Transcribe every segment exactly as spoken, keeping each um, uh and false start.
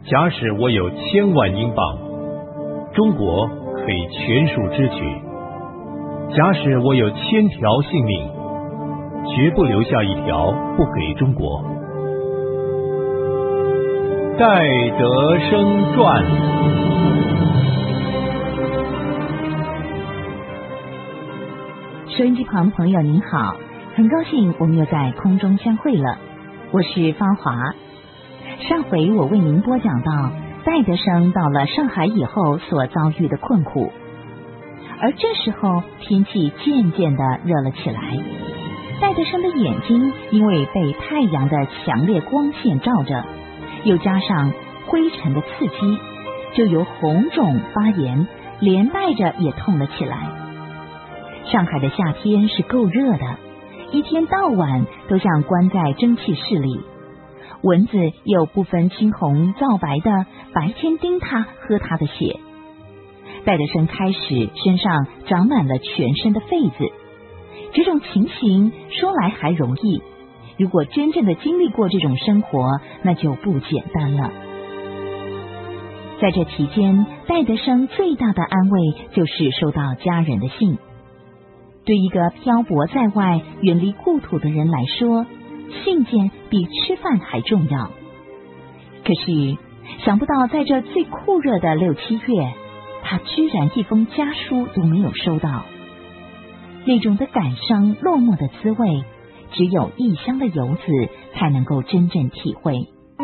假使我有千万英镑，中国可以全数支取；假使我有千条性命，绝不留下一条不给中国。戴德生传。 收音机旁的朋友您好，很高兴我们又在空中相会了，我是芳华。上回我为您播讲到戴德生到了上海以后所遭遇的困苦，而这时候天气渐渐的热了起来，戴德生的眼睛因为被太阳的强烈光线照着，又加上灰尘的刺激，就由红肿发炎，连带着也痛了起来。上海的夏天是够热的，一天到晚都像关在蒸汽室里，蚊子又不分青红皂白的白天叮他喝他的血。戴德生开始身上长满了全身的痱子，这种情形说来还容易，如果真正的经历过这种生活，那就不简单了。在这期间，戴德生最大的安慰就是收到家人的信。对一个漂泊在外、远离故土的人来说，信件比吃饭还重要。可是想不到在这最酷热的六七月，他居然一封家书都没有收到。那种的感伤落寞的滋味，只有异乡的游子才能够真正体会。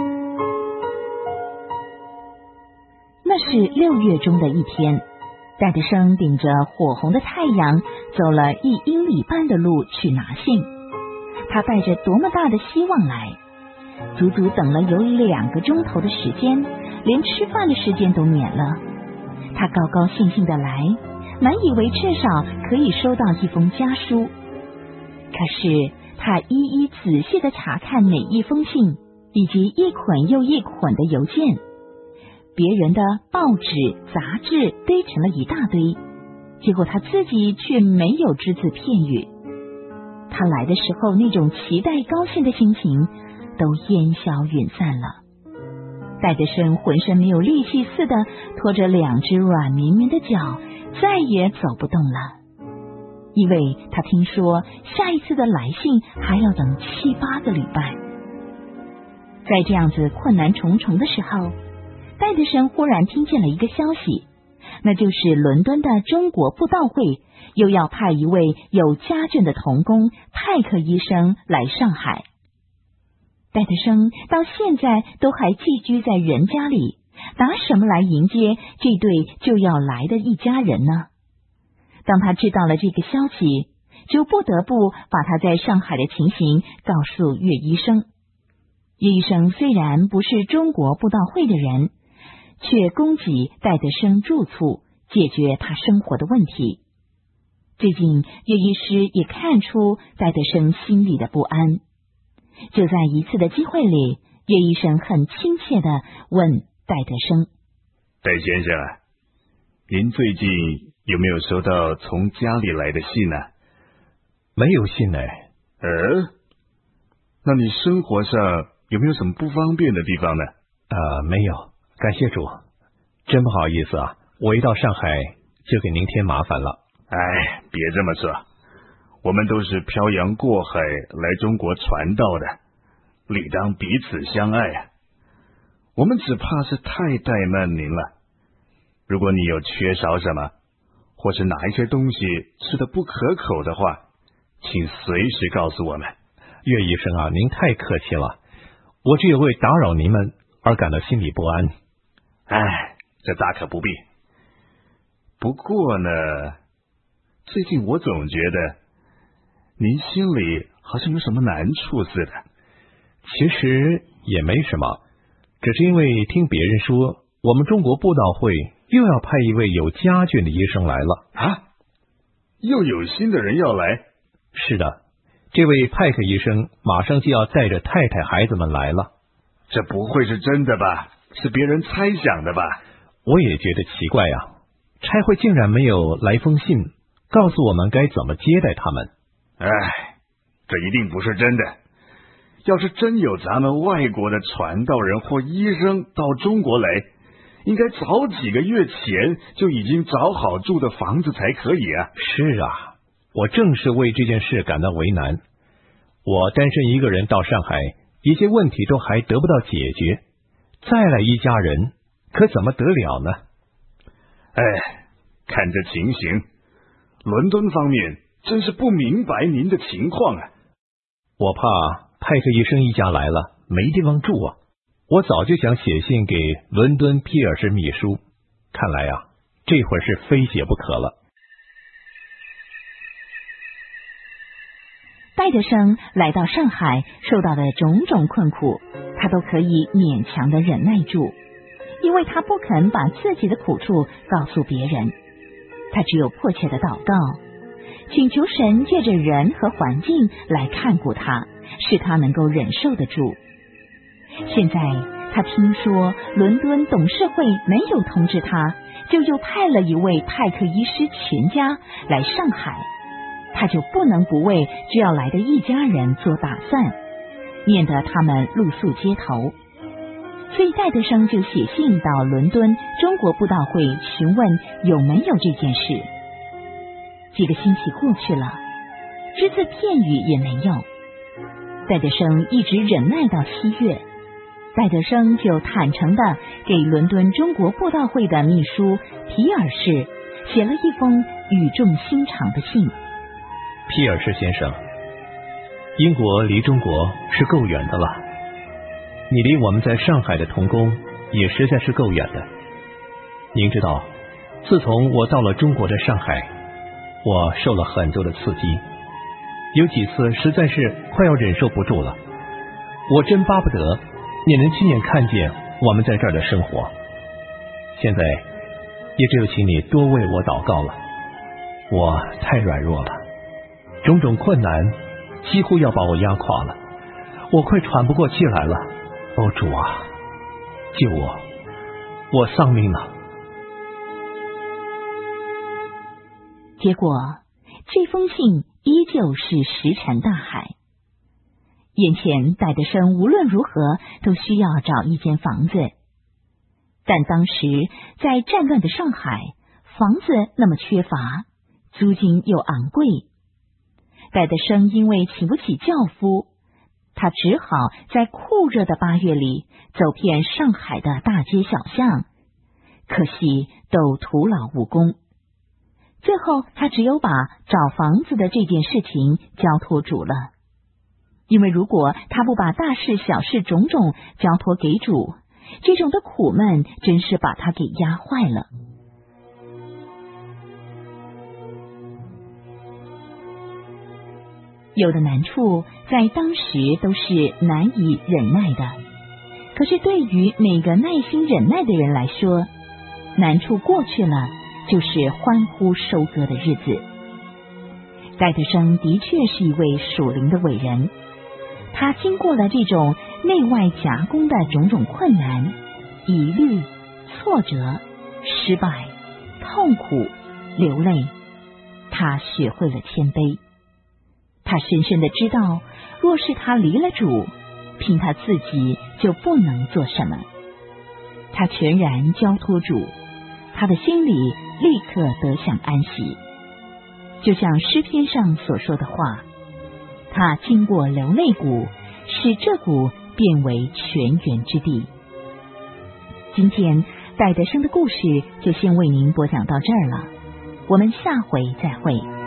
那是六月中的一天，戴德生顶着火红的太阳走了一英里半的路去拿信。他带着多么大的希望来，足足等了有两个钟头的时间，连吃饭的时间都免了。他高高兴兴的来，满以为至少可以收到一封家书。可是他一一仔细的查看每一封信，以及一捆又一捆的邮件，别人的报纸杂志堆成了一大堆，结果他自己却没有只字片语。他来的时候那种期待高兴的心情都烟消云散了。戴德生浑身没有力气似的拖着两只软绵绵的脚，再也走不动了，因为他听说下一次的来信还要等七八个礼拜。在这样子困难重重的时候，戴德生忽然听见了一个消息，那就是伦敦的中国布道会又要派一位有家眷的童工派克医生来上海。戴德生到现在都还寄居在人家里，拿什么来迎接这对就要来的一家人呢？当他知道了这个消息，就不得不把他在上海的情形告诉岳医生。岳医生虽然不是中国布道会的人，却供给戴德生住处，解决他生活的问题。最近岳医师也看出戴德生心里的不安，就在一次的机会里，岳医生很亲切地问戴德生： 戴先生，您最近有没有收到从家里来的信呢？ 没有信呢。 呃，那你生活上有没有什么不方便的地方呢？ 呃，没有，感谢主。真不好意思啊，我一到上海就给您添麻烦了。 哎，别这么说，我们都是漂洋过海来中国传道的，理当彼此相爱啊。我们只怕是太怠慢您了。如果你有缺少什么，或是哪一些东西吃得不可口的话，请随时告诉我们。 岳医生啊，您太客气了，我只有为打扰您们而感到心里不安。 哎，这大可不必。不过呢，最近我总觉得您心里好像有什么难处似的。 其实也没什么，只是因为听别人说我们中国布道会又要派一位有家眷的医生来了。 啊？又有新的人要来？ 是的，这位派克医生马上就要载着太太孩子们来了。 这不会是真的吧？是别人猜想的吧？ 我也觉得奇怪啊，差会竟然没有来封信告诉我们该怎么接待他们。 哎，这一定不是真的。 要是真有咱们外国的传道人或医生到中国来，应该早几个月前就已经找好住的房子才可以啊。 是啊，我正是为这件事感到为难。我单身一个人到上海，一些问题都还得不到解决，再来一家人，可怎么得了呢？ 哎，看这情形，伦敦方面真是不明白您的情况啊。 我怕派克医生一家来了，没地方住啊。我早就想写信给伦敦皮尔士秘书，看来啊，这会儿是非写不可了。 戴德生来到上海，受到的种种困苦，他都可以勉强的忍耐住，因为他不肯把自己的苦处告诉别人。他只有迫切的祷告，请求神借着人和环境来看顾他，使他能够忍受得住。现在他听说伦敦董事会没有通知他，就又派了一位派克医师全家来上海，他就不能不为这要来的一家人做打算，免得他们露宿街头。所以戴德生就写信到伦敦中国布道会询问有没有这件事。几个星期过去了，只字片语也没有。戴德生一直忍耐到七月，戴德生就坦诚的给伦敦中国布道会的秘书皮尔士写了一封语重心长的信。 皮尔士先生，英国离中国是够远的了，你离我们在上海的同工也实在是够远的。您知道，自从我到了中国的上海，我受了很多的刺激，有几次实在是快要忍受不住了。我真巴不得你能亲眼看见我们在这儿的生活。现在也只有请你多为我祷告了，我太软弱了，种种困难几乎要把我压垮了，我快喘不过气来了。哦，主啊，救我，我丧命了。 结果这封信依旧是石沉大海。眼前戴德生无论如何都需要找一间房子，但当时在战乱的上海，房子那么缺乏，租金又昂贵。戴德生因为请不起轿夫，他只好在酷热的八月里走遍上海的大街小巷，可惜都徒劳无功。最后他只有把找房子的这件事情交托主了，因为如果他不把大事小事种种交托给主，这种的苦闷真是把他给压坏了。有的难处在当时都是难以忍耐的，可是对于每个耐心忍耐的人来说，难处过去了就是欢呼收割的日子。戴德生的确是一位属灵的伟人，他经过了这种内外夹攻的种种困难、疑虑、挫折、失败、痛苦、流泪，他学会了谦卑。他深深的知道，若是他离了主，凭他自己就不能做什么。他全然交托主，他的心里立刻得享安息。就像诗篇上所说的话，他经过流泪谷，使这谷变为泉源之地。今天戴德生的故事就先为您播讲到这儿了，我们下回再会。